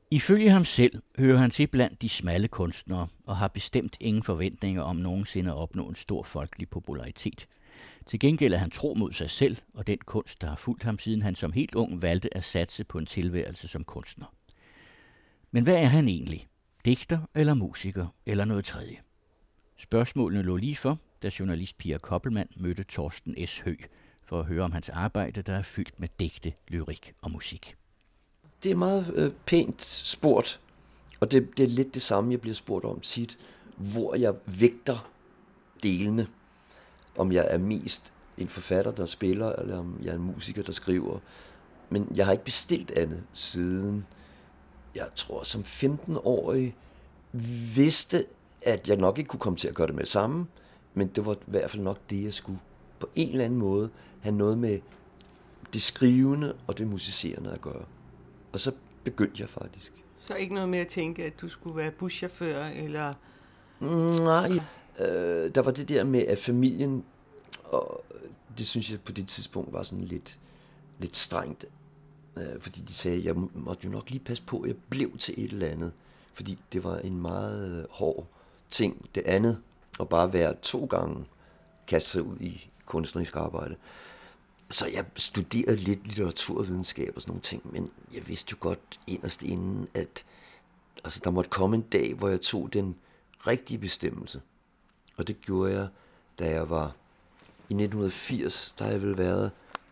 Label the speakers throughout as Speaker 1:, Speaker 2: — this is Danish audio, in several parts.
Speaker 1: Ifølge ham selv hører han til blandt de smalle kunstnere og har bestemt ingen forventninger om nogensinde at opnå en stor folkelig popularitet. Til gengæld er han tro mod sig selv og den kunst, der har fulgt ham, siden han som helt ung valgte at satse på en tilværelse som kunstner. Men hvad er han egentlig? Digter eller musiker eller noget tredje? Spørgsmålene lå lige for, da journalist Pia Koppelmann mødte Torsten S. Høeg for at høre om hans arbejde, der er fyldt med digte, lyrik og musik.
Speaker 2: Det er meget pænt spurgt, og det er lidt det samme, jeg bliver spurgt om tit, hvor jeg vægter delene. Om jeg er mest en forfatter, der spiller, eller om jeg er en musiker, der skriver. Men jeg har ikke bestilt andet siden, jeg tror som 15-årig, vidste, at jeg nok ikke kunne komme til at gøre det med det samme, men det var i hvert fald nok det, jeg skulle på en eller anden måde have noget med det skrivende og det musicerende at gøre. Og så begyndte jeg faktisk.
Speaker 3: Så ikke noget med at tænke, at du skulle være buschauffør, eller?
Speaker 2: Nej, der var det der med, at familien, og det synes jeg på det tidspunkt var sådan lidt strengt, fordi de sagde, at jeg måtte jo nok lige passe på, at jeg blev til et eller andet, fordi det var en meget hård ting. Det andet, at bare være 2 gange kaste sig ud i kunstnerisk arbejde. Så jeg studerede lidt litteraturvidenskab og sådan nogle ting, men jeg vidste jo godt inderst inden, at altså, der måtte komme en dag, hvor jeg tog den rigtige bestemmelse. Og det gjorde jeg, da jeg var i 1980, der har jeg vel været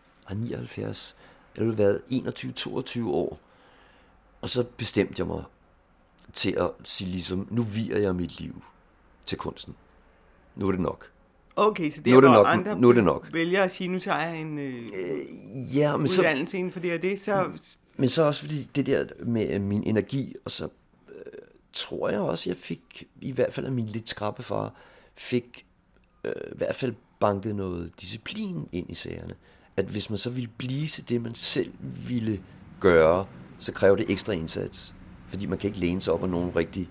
Speaker 2: 79, jeg har vel været 21-22 år. Og så bestemte jeg mig til at sige ligesom, nu viger jeg mit liv til kunsten. Nu er det nok.
Speaker 3: Okay, så det er hvor andre
Speaker 2: nu er det nok.
Speaker 3: Vælger at sige, nu tager jeg en uddannelse inden for det og det, så...
Speaker 2: Men så også fordi det der med min energi, og så tror jeg også, jeg fik, i hvert fald af min lidt skrappe far, fik i hvert fald banket noget disciplin ind i sagerne. At hvis man så ville blive til det, man selv ville gøre, så kræver det ekstra indsats. Fordi man kan ikke læne sig op af nogen rigtig,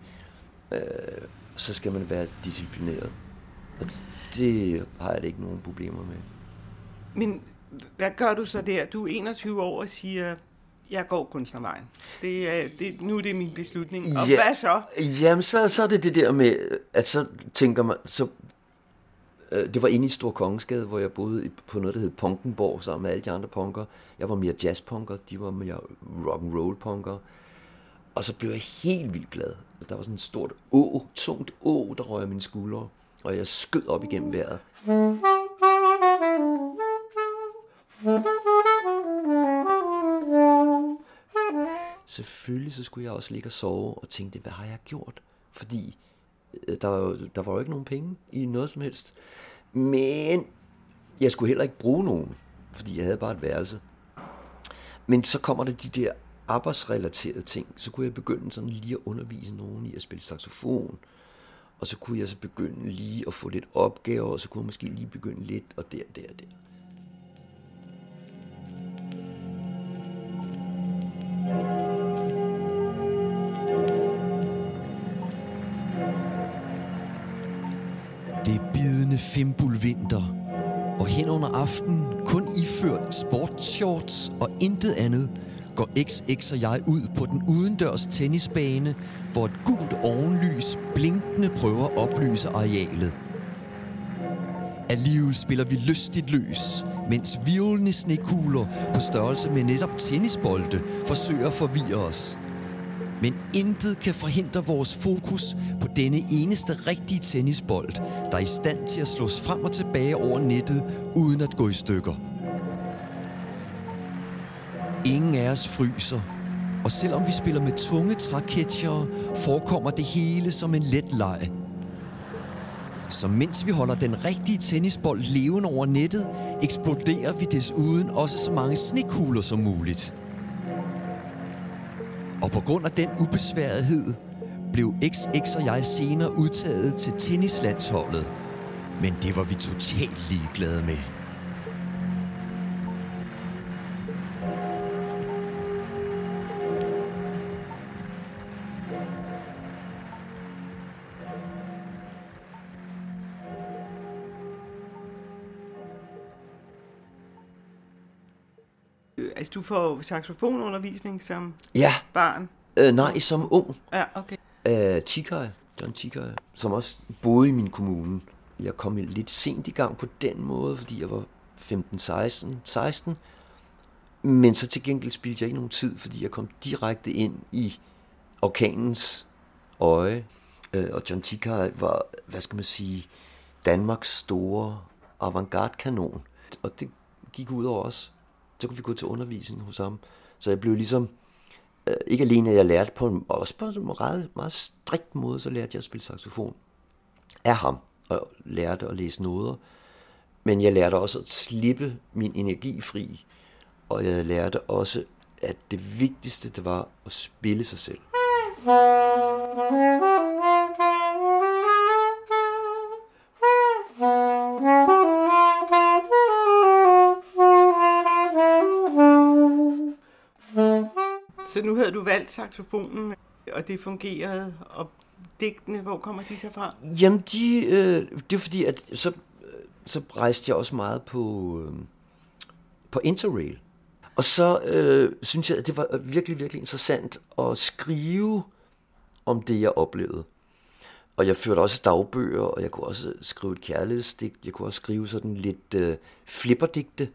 Speaker 2: så skal man være disciplineret. Og det har jeg da ikke nogen problemer med.
Speaker 3: Men hvad gør du så der? Du er 21 år og siger, jeg går kunstnervejen. Nu er det min beslutning. Og hvad så?
Speaker 2: Jamen, så er det der med, at så tænker man, så det var inde i Stor Kongensgade, hvor jeg boede på noget, der hed Punkenborg, sammen med alle de andre punker. Jeg var mere jazzpunker, de var mere rock'n'roll punker. Og så blev jeg helt vildt glad. Der var sådan et stort tungt der røg af mine skuldre, og jeg skød op igennem vejret. Selvfølgelig så skulle jeg også ligge og sove og tænkte, hvad har jeg gjort? Fordi der var jo ikke nogen penge i noget som helst. Men jeg skulle heller ikke bruge nogen, fordi jeg havde bare et værelse. Men så kommer der de der arbejdsrelaterede ting. Så kunne jeg begynde sådan lige at undervise nogen i at spille saxofon. Og så kunne jeg så begynde lige at få lidt opgaver, og så kunne jeg måske lige begynde lidt, og der.
Speaker 4: Det er bidende fimbulvinter, og hen under aftenen, kun iført sportsshorts og intet andet, går XX og jeg ud på den udendørs tennisbane, hvor et gult ovenlys blinkende prøver at oplyse arealet. Alligevel spiller vi lystigt løs, mens virvlende snekugler på størrelse med netop tennisbolde forsøger at forvirre os. Men intet kan forhindre vores fokus på denne eneste rigtige tennisbold, der er i stand til at slås frem og tilbage over nettet uden at gå i stykker. Ingen af os fryser, og selvom vi spiller med tunge træketchere, forekommer det hele som en let leg. Så mens vi holder den rigtige tennisbold levende over nettet, eksploderer vi desuden også så mange snekugler som muligt. Og på grund af den ubesværethed blev XX og jeg senere udtaget til tennislandsholdet. Men det var vi totalt ligeglade med.
Speaker 3: Altså, du får saxofonundervisning som
Speaker 2: Ja.
Speaker 3: barn?
Speaker 2: Nej, som ung.
Speaker 3: Ja, okay.
Speaker 2: John Chikai, som også boede i min kommune. Jeg kom lidt sent i gang på den måde, fordi jeg var 15-16. Men så til gengæld spildte jeg ikke nogen tid, fordi jeg kom direkte ind i orkanens øje. Og John Chikai var, hvad skal man sige, Danmarks store avantgarde-kanon. Og det gik ud over os. Så kunne vi gå til undervisning hos ham. Så jeg blev ligesom, ikke alene at jeg lærte også på en meget, meget strikt måde, så lærte jeg at spille saxofon af ham. Og lærte at læse noder. Men jeg lærte også at slippe min energi fri. Og jeg lærte også, at det vigtigste, det var at spille sig selv.
Speaker 3: Så nu havde du valgt saxofonen, og det fungerede, og digtene, hvor kommer de så fra?
Speaker 2: Jamen, det er fordi, at så rejste jeg også meget på Interrail. Og så synes jeg, at det var virkelig, virkelig interessant at skrive om det, jeg oplevede. Og jeg førte også dagbøger, og jeg kunne også skrive et kærlighedsdigt. Jeg kunne også skrive sådan lidt flipperdigte,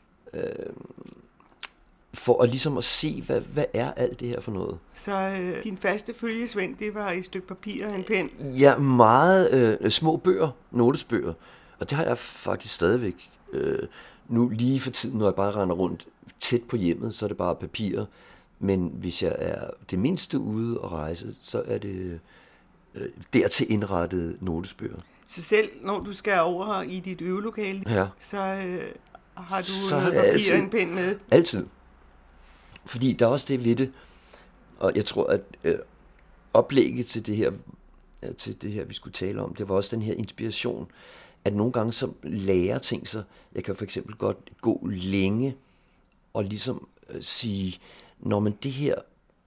Speaker 2: for at ligesom at se, hvad er alt det her for noget.
Speaker 3: Så din faste følgesvend, det var et stykke papir og en pen?
Speaker 2: Ja, meget små bøger, notesbøger. Og det har jeg faktisk stadigvæk. Nu lige for tiden, når jeg bare render rundt tæt på hjemmet, så er det bare papirer. Men hvis jeg er det mindste ude og rejse, så er det dertil indrettede notesbøger.
Speaker 3: Så selv når du skal over i dit øvelokale,
Speaker 2: ja,
Speaker 3: så har du noget papir og en pen med?
Speaker 2: Altid. Fordi der er også det ved det, og jeg tror, at oplægget til det her, vi skulle tale om, det var også den her inspiration, at nogle gange så lærer ting sig. Jeg kan for eksempel godt gå længe og ligesom sige, når man det her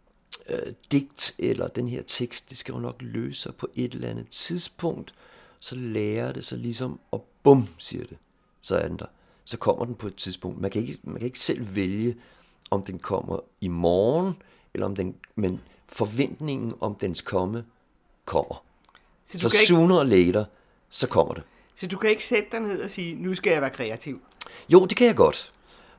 Speaker 2: digt eller den her tekst, det skal jo nok løse sig på et eller andet tidspunkt, så lærer det sig ligesom, og bum, siger det, så er den der. Så kommer den på et tidspunkt. Man kan ikke selv vælge, om den kommer i morgen, eller men forventningen om dens komme kommer. Så sooner or later, så kommer det.
Speaker 3: Så du kan ikke sætte dig ned og sige, nu skal jeg være kreativ?
Speaker 2: Jo, det kan jeg godt.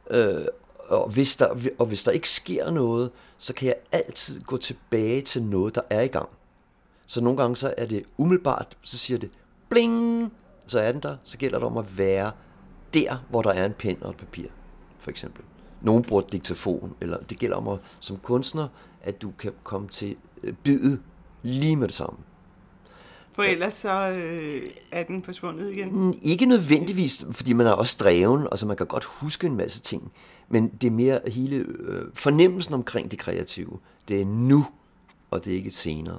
Speaker 2: Og hvis der ikke sker noget, så kan jeg altid gå tilbage til noget, der er i gang. Så nogle gange så er det umiddelbart, så siger det bling, så er den der. Så gælder det om at være der, hvor der er en pen og et papir, for eksempel. Nogen bruger diktafon, eller det gælder om som kunstner, at du kan komme til bidet lige med det samme.
Speaker 3: For ellers så er den forsvundet igen?
Speaker 2: Ikke nødvendigvis, fordi man er også dreven, altså man kan godt huske en masse ting, men det er mere hele fornemmelsen omkring det kreative. Det er nu, og det er ikke senere.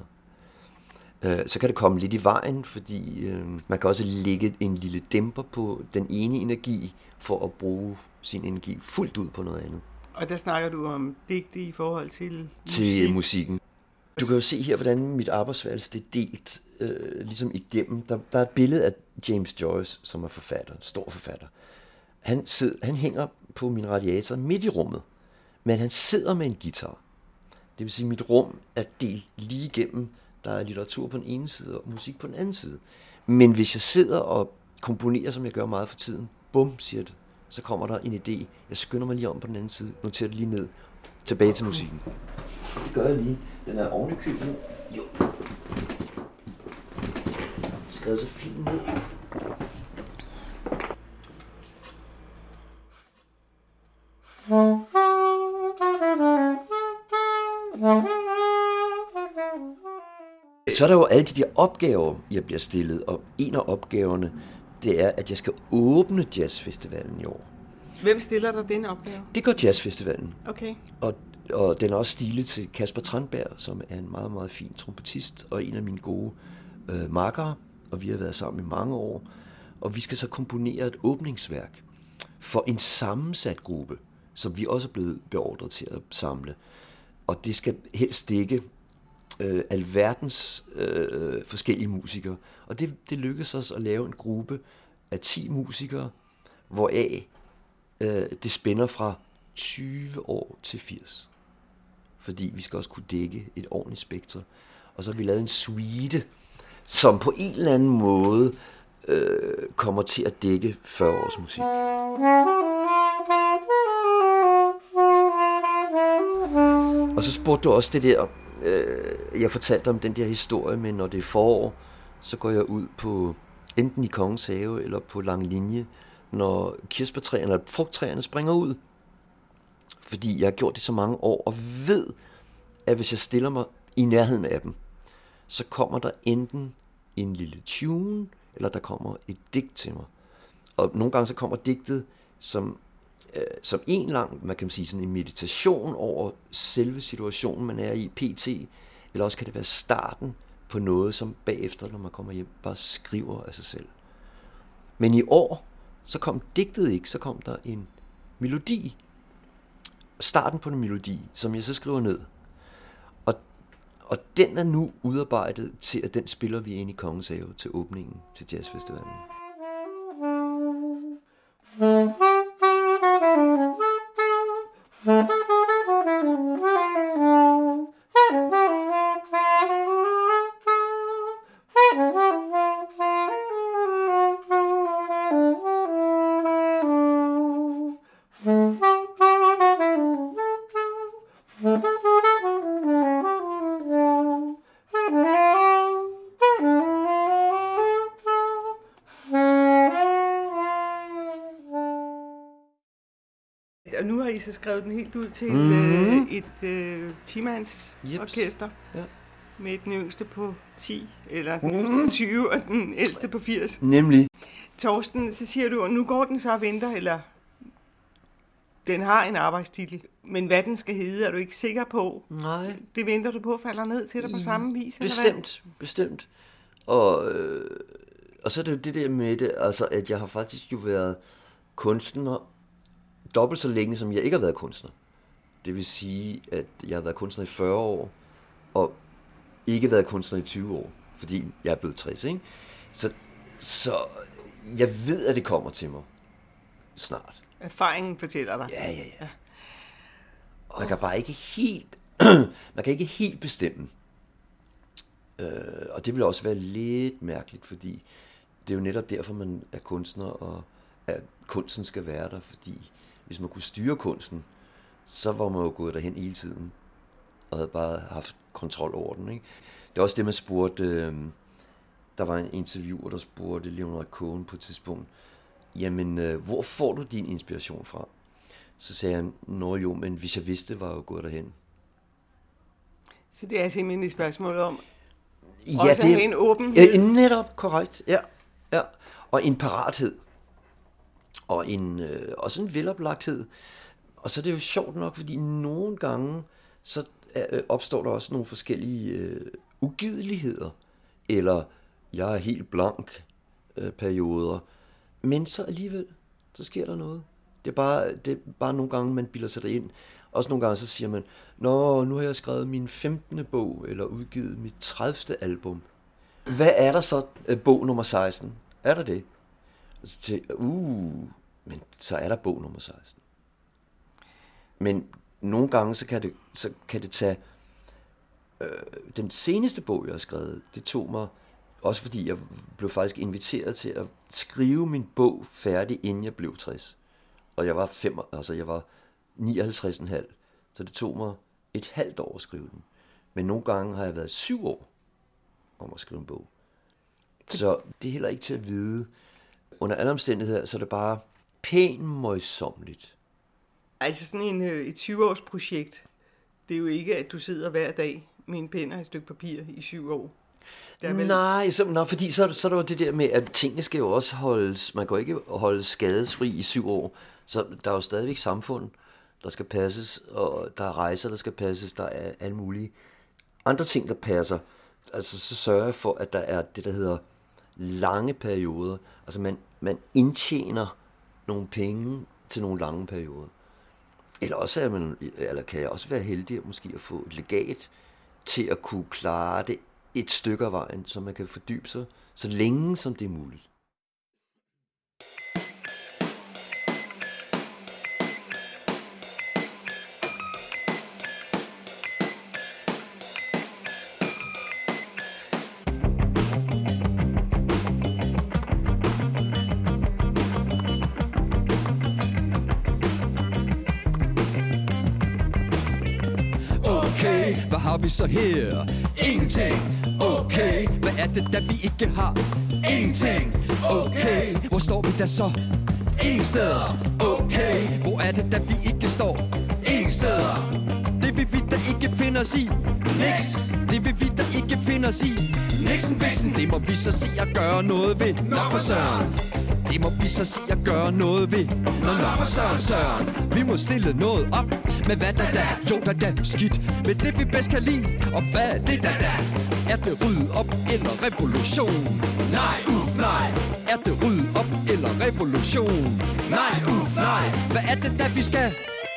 Speaker 2: Så kan det komme lidt i vejen, fordi man kan også lægge en lille dæmper på den ene energi, for at bruge sin energi fuldt ud på noget andet. Og
Speaker 3: der snakker du om digte i forhold til
Speaker 2: musikken. Du kan jo se her, hvordan mit arbejdsværelse det er delt ligesom igennem. Der er et billede af James Joyce, som er forfatter, en stor forfatter. Han hænger på min radiator midt i rummet, men han sidder med en guitar. Det vil sige, at mit rum er delt lige igennem. Der er litteratur på den ene side og musik på den anden side. Men hvis jeg sidder og komponerer, som jeg gør meget for tiden, bum, siger det, så kommer der en idé. Jeg skynder mig lige om på den anden side, noterer det lige ned, tilbage til musikken. Det gør jeg lige. Den er oven i købet. Jo. Skrevet så fint ned. Så er der jo alle de der opgaver, jeg bliver stillet, og en af opgaverne, det er, at jeg skal åbne jazzfestivalen i år.
Speaker 3: Hvem stiller dig den opgave?
Speaker 2: Det gør jazzfestivalen.
Speaker 3: Okay.
Speaker 2: Og den er også stilet til Kasper Tranberg, som er en meget, meget fin trompetist, og en af mine gode makkere, og vi har været sammen i mange år. Og vi skal så komponere et åbningsværk for en sammensat gruppe, som vi også er blevet beordret til at samle. Og det skal helst dække alverdens forskellige musikere. Og det lykkedes os at lave en gruppe af 10 musikere, hvoraf det spænder fra 20 år til 80. fordi vi skal også kunne dække et ordentligt spektrum. Og så har vi lavet en suite, som på en eller anden måde kommer til at dække 40 års musik. Og så spurgte du også det der, jeg fortalte om den der historie med, når det er forår, så går jeg ud på enten i Kongens Have eller på lang linje, når kirsebærtræerne eller frugttræerne springer ud. Fordi jeg har gjort det så mange år og ved, at hvis jeg stiller mig i nærheden af dem, så kommer der enten en lille tune, eller der kommer et digt til mig. Og nogle gange så kommer digtet som en lang, man kan sige sådan en meditation over selve situationen, man er i, pt. Eller også kan det være starten på noget, som bagefter, når man kommer hjem, bare skriver af sig selv. Men i år, så kom digtet ikke, så kom der en melodi. Starten på en melodi, som jeg så skriver ned. Og den er nu udarbejdet til, at den spiller vi ind i Kongens Have til åbningen til jazzfestivalen.
Speaker 3: Og nu har I så skrevet den helt ud til et 10-mands orkester.
Speaker 2: Ja.
Speaker 3: Med den yngste på 10, eller den 20, og den ældste på 80.
Speaker 2: Nemlig.
Speaker 3: Torsten, så siger du, og nu går den så og venter, eller den har en arbejdstitel, men hvad den skal hedde, er du ikke sikker på?
Speaker 2: Nej.
Speaker 3: Det venter du på, falder ned til dig på samme vis?
Speaker 2: Bestemt. Og så er det jo det der med det, altså at jeg har faktisk jo været kunstner dobbelt så længe, som jeg ikke har været kunstner. Det vil sige, at jeg har været kunstner i 40 år, og ikke været kunstner i 20 år, fordi jeg er blevet 60, ikke? Så jeg ved, at det kommer til mig snart.
Speaker 3: Erfaringen fortæller dig.
Speaker 2: Ja. Man kan bare ikke helt bestemme. Og det vil også være lidt mærkeligt, fordi det er jo netop derfor, man er kunstner, og at kunsten skal være der, fordi hvis man kunne styre kunsten, så var man jo gået derhen hele tiden, og havde bare haft kontrol over den, ikke? Det er også det, man spurgte, der var en interviewer, der spurgte Leonard Cohen på et tidspunkt, jamen, hvor får du din inspiration fra? Så sagde han, jo, men hvis jeg vidste, var jeg jo gået derhen.
Speaker 3: Så det er simpelthen et spørgsmål om
Speaker 2: ja,
Speaker 3: også have en åbenhed?
Speaker 2: Ja, netop korrekt, ja. Og en parathed. Og også en veloplagthed. Og så er det jo sjovt nok, fordi nogle gange, så opstår der også nogle forskellige ugideligheder. Eller jeg er helt blank perioder. Men så alligevel, så sker der noget. Det er bare nogle gange, man bilder sig derind. Også nogle gange, så siger man, nu har jeg skrevet min 15. bog, eller udgivet mit 30. album. Hvad er der så bog nummer 16? Er der det? Men så er der bog nummer 16. Men nogle gange, så kan det tage... den seneste bog, jeg har skrevet, det tog mig... Også fordi jeg blev faktisk inviteret til at skrive min bog færdig, inden jeg blev 60. Og jeg var 59,5. Så det tog mig et halvt år at skrive den. Men nogle gange har jeg været 7 år om at skrive en bog. Så det er heller ikke til at vide. Under alle omstændigheder, så er det bare pænt møjsommeligt.
Speaker 3: Altså sådan et 20-års projekt, det er jo ikke, at du sidder hver dag med en pen og et stykke papir i 7 år.
Speaker 2: Nej, fordi så er der jo det der med, at tingene skal jo også holdes, man kan jo ikke holde skadesfri i 7 år, så der er jo stadigvæk samfund, der skal passes, og der er rejser, der skal passes, der er alle mulige andre ting, der passer. Altså så sørger jeg for, at der er det, der hedder lange perioder. Altså man indtjener nogle penge til nogle lange perioder. Eller også kan jeg også være heldig at måske at få et legat til at kunne klare det et stykke af vejen, så man kan fordybe sig så længe som det er muligt.
Speaker 4: har vi så her? Ingenting. Okay, hvad er det, da vi ikke har? Ingenting. Okay, hvor står vi da så? Ingen steder. Okay, hvor er det, da vi ikke står? Ingen steder. Det vil vi da ikke finde os i. Niks. Det vil vi da ikke finde os i. Nixon, Bixen, det må vi så se at gøre noget ved. Nok for søren. Det må vi så se at gøre noget ved. Nok for søren, søren. Vi må stille noget op. Men hvad da? Jo da skidt. Men det vi bedst kan lide. Og hvad er det da? Er det rydde op eller revolution? Nej, nej. Er det rydde op eller revolution? Nej, nej. Hvad er det da vi skal?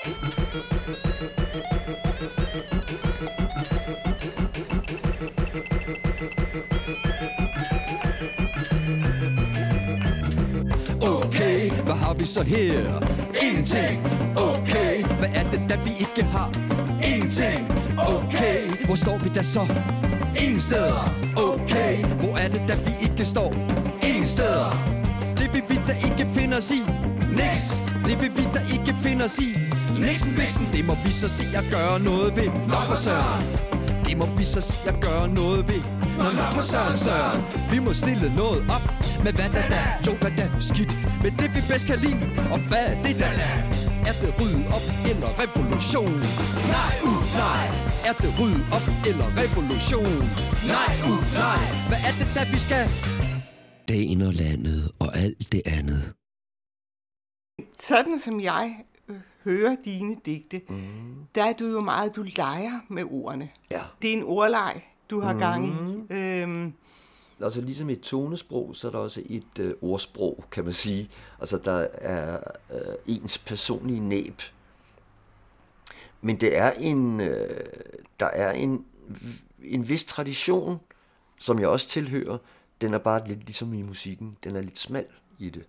Speaker 4: Okay, hvad har vi så her? Ingenting. Okay, hvad er det da vi ikke har? Ingenting. Okay, hvor står vi da så? Ingen steder. Okay, hvor er det da vi ikke står? Ingen steder. Det vil vi da ikke finde os i. Niks. Det vil vi da ikke finde os i. Nixon, Bixen, det må vi så se at gøre noget ved. Nok for søren. Det må vi så se at gøre noget ved. Nok for søren, søren. Vi må stille noget op. Men hvad da? Jo da skidt. Men det vi bedst kan lide. Og hvad er det da? Er det rydde op eller revolution? Nej, nej. Er det rydde op eller revolution? Nej, nej. Hvad er det da vi skal? Dagen og landet og alt det andet.
Speaker 3: Sådan som jeg hører dine digte, der er du jo meget, du leger med ordene.
Speaker 2: Ja.
Speaker 3: Det er en ordleg, du har gang i.
Speaker 2: Altså ligesom et tonesprog, så er der også et ordsprog, kan man sige. Altså der er ens personlige næb. Men det er der er en vis tradition, som jeg også tilhører. Den er bare lidt ligesom i musikken. Den er lidt smal i det.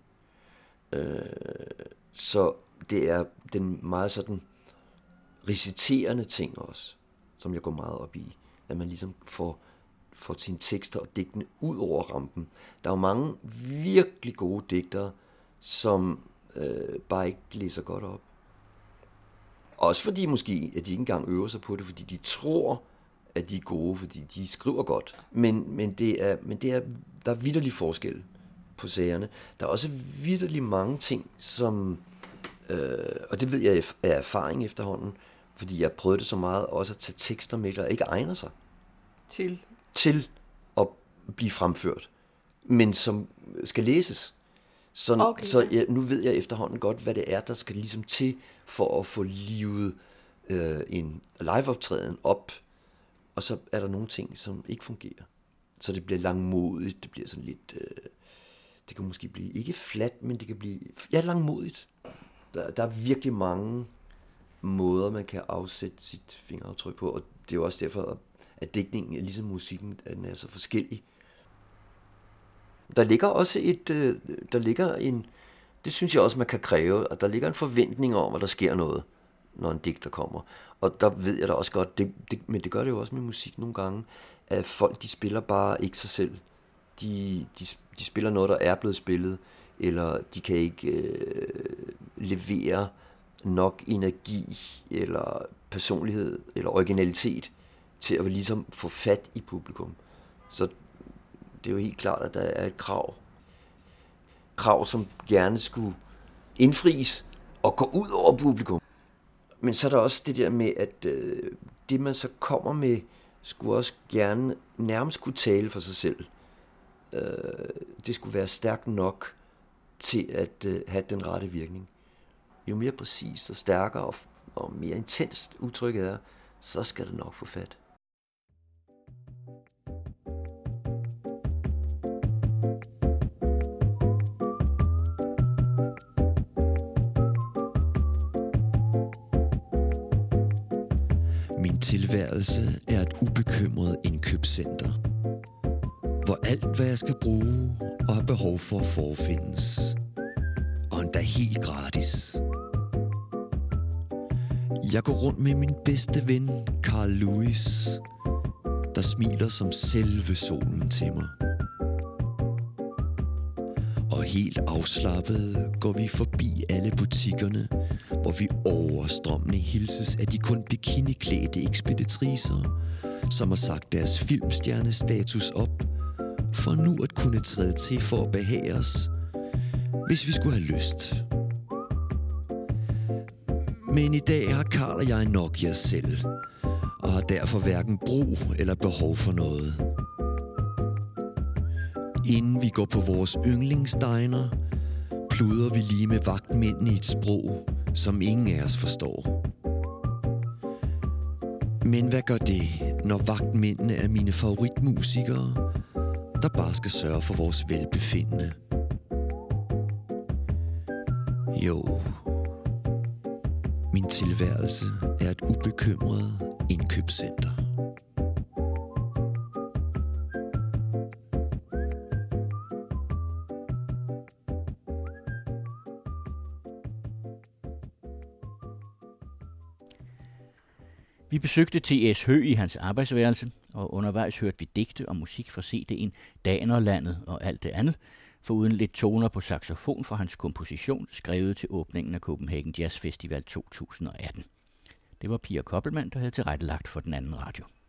Speaker 2: Så det er den meget sådan reciterende ting også, som jeg går meget op i. At man ligesom får sine tekster og digtene ud over rampen. Der er jo mange virkelig gode digtere, som bare ikke læser godt op. Også fordi måske, at de ikke engang øver sig på det, fordi de tror, at de er gode, fordi de skriver godt. Men der er vitterlig forskel på sagerne. Der er også vitterlig mange ting, som, og det ved jeg af erfaring efterhånden, fordi jeg prøvede det så meget også at tage tekster med, der ikke egner sig til at blive fremført, men som skal læses. Så nu ved jeg efterhånden godt, hvad det er, der skal ligesom til for at få livet en liveoptræden op, og så er der nogle ting, som ikke fungerer. Så det bliver langmodigt, det bliver sådan lidt, det kan måske blive, ikke fladt, men det kan blive, langmodigt. Der er virkelig mange måder, man kan afsætte sit fingeraftryk på, og det er jo også derfor, at digtningen er ligesom musikken, at den er så forskellig. Der ligger også det synes jeg også, man kan kræve, at der ligger en forventning om, at der sker noget, når en digter kommer. Og der ved jeg da også godt, men det gør det jo også med musik nogle gange, at folk, de spiller bare ikke sig selv. De spiller noget, der er blevet spillet, eller de kan ikke levere nok energi, eller personlighed, eller originalitet, til at ligesom få fat i publikum. Så det er jo helt klart, at der er et krav, som gerne skulle indfries og gå ud over publikum. Men så er der også det der med, at det man så kommer med, skulle også gerne nærmest kunne tale for sig selv. Det skulle være stærkt nok til at have den rette virkning. Jo mere præcist og stærkere og mere intenst udtrykket er, så skal det nok få fat.
Speaker 4: Min tilværelse er et ubekymret indkøbscenter, hvor alt, hvad jeg skal bruge og har behov for, forefindes. Og endda helt gratis. Jeg går rundt med min bedste ven, Carl Lewis, der smiler som selve solen til mig. Og helt afslappet går vi forbi alle butikkerne, hvor vi overstrømmende hilses af de kun bikiniklædte ekspeditricer, som har sagt deres filmstjernestatus op, for nu at kunne træde til for at behage os, hvis vi skulle have lyst. Men i dag har Karl og jeg nok jer selv, og har derfor hverken brug eller behov for noget. Inden vi går på vores yndlingsdiner, pluder vi lige med vagtmændene i et sprog, som ingen af os forstår. Men hvad gør det, når vagtmændene er mine favoritmusikere, der bare skal sørge for vores velbefindende? Jo, min tilværelse er et ubekymret indkøbscenter.
Speaker 1: Vi besøgte T.S. Høeg i hans arbejdsværelse, og undervejs hørte vi digte og musik fra CD'en Danerlandet og alt det andet, foruden lidt toner på saxofon fra hans komposition, skrevet til åbningen af Copenhagen Jazz Festival 2018. Det var Pia Koppelmann, der havde tilrettelagt for Den Anden Radio.